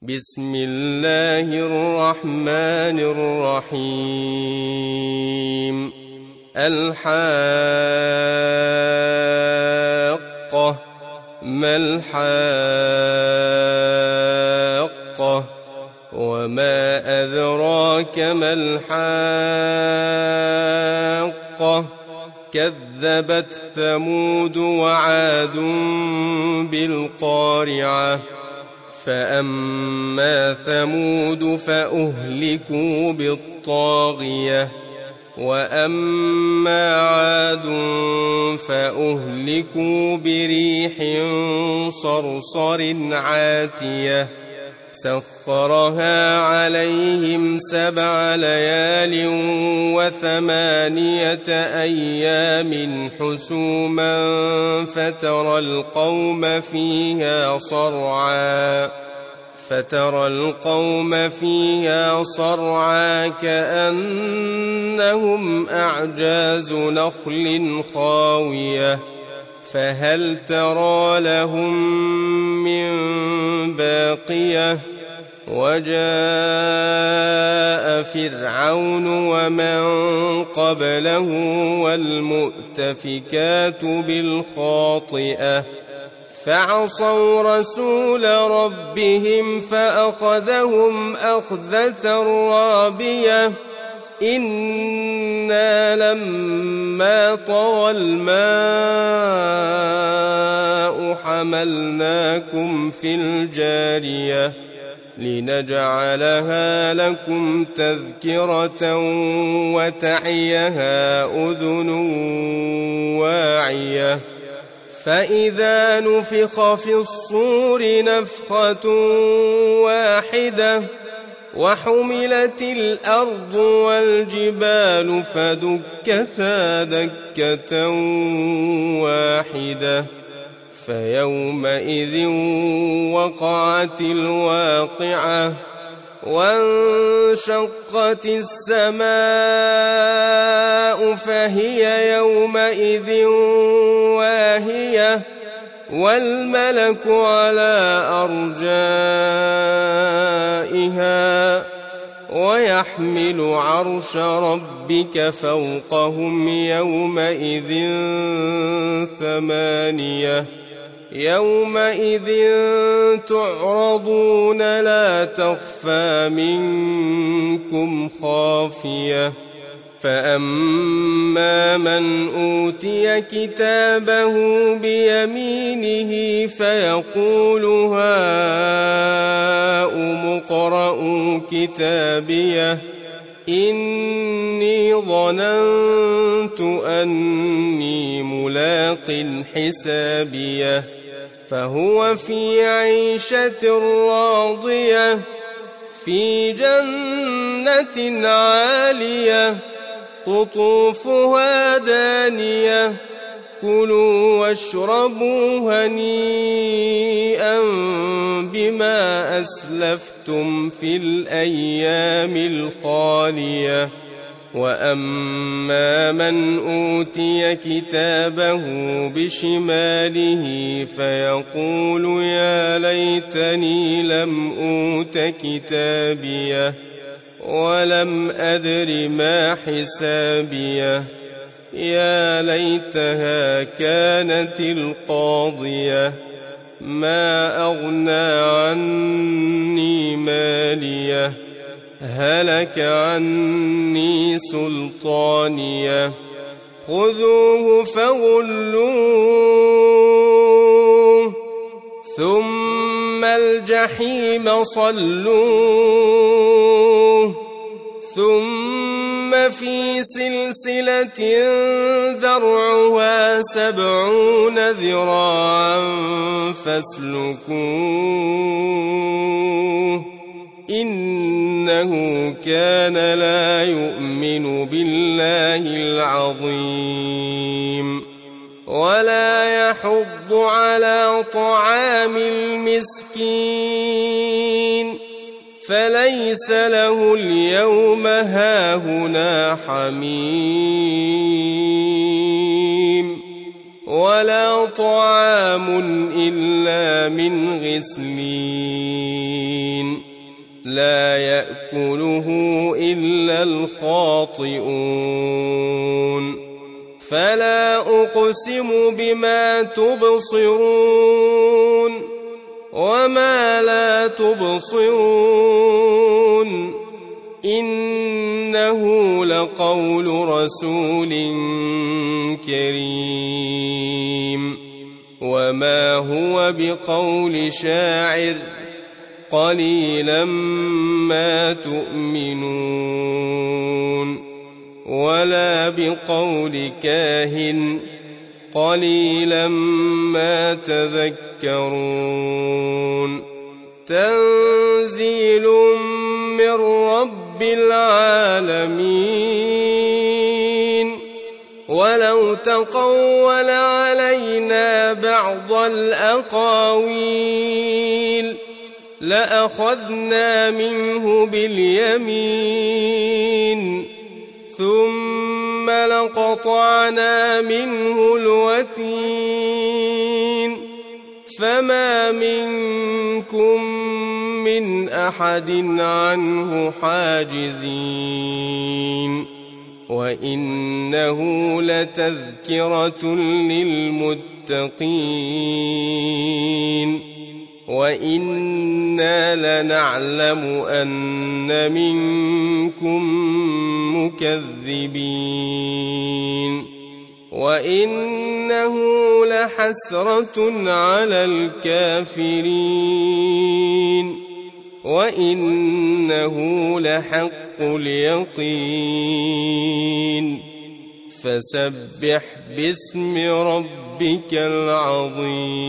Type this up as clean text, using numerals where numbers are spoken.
بسم الله الرحمن الرحيم الحاقة ما الحاقة وما أدراك ما الحاقة كذبت ثمود وعاد بالقارعة فأما ثمود فأهلكوا بالطاغية وأما عاد فأهلكوا بريح صرصر عاتية سخرها عليهم 7 ليال و8 أيام حسوما فترى القوم فيها صرعا كأنهم أعجاز نخل خاوية فهل ترى لهم من باقية وجاء فرعون ومن قبله والمؤتفكات بالخاطئة فعصوا رسول ربهم فأخذهم أخذة رابية إنا لما طغى الماء حملناكم في الجارية لنجعلها لكم تذكرة وتعيها أذن واعية فإذا نفخ في الصور نفخة واحدة وحملت الأرض والجبال فدكتا دكة واحدة فيومئذ وقعت الواقعة وانشقت السماء فهي يومئذ واهية والملك على أرجائها ويحمل عرش ربك فوقهم يومئذ 8 يومئذ تعرضون لا تخفى منكم خافية فأما من أوتي كتابه بيمينه فيقول هاؤم اقرءوا كتابيه إني ظننت أني ملاق حسابيه فهو في عيشة راضية في جنة عالية قطوفها دانية كلوا واشربوا هنيئا بما أسلفتم في الأيام الخالية وأما من أوتي كتابه بشماله فيقول يا ليتني لم أوت كتابيه ولم أدر ما حسابيه يا ليتها كانت القاضية ما أغنى عني ماليه هلك عني سلطانيه خذوه فغلوه ثم الجحيم صلوه ثم في سلسلة ذرعها 70 ذراعا فاسلكوه إنه كان لا يؤمن بالله العظيم ولا يحض على طعام المسكين فليس له اليوم هاهنا حميم ولا طعام إلا من غسلين لا يأكله إلا الخاطئون فلا أقسم بما تبصرون وما لا تبصرون إنه لقول رسول كريم وما هو بقول شاعر قليلا ما تؤمنون ولا بقول كاهن قليلا ما تذكرون تنزيل من رب العالمين ولو تقول علينا بعض الأقاويل لأخذنا منه باليمين ثم لقطعنا منه الوتين فما منكم من أحد عنه حاجزين وإنه لتذكرة للمتقين وإنا لنعلم أن منكم مكذبين وإنه لحسرة على الكافرين وإنه لحق اليقين فسبح باسم ربك العظيم.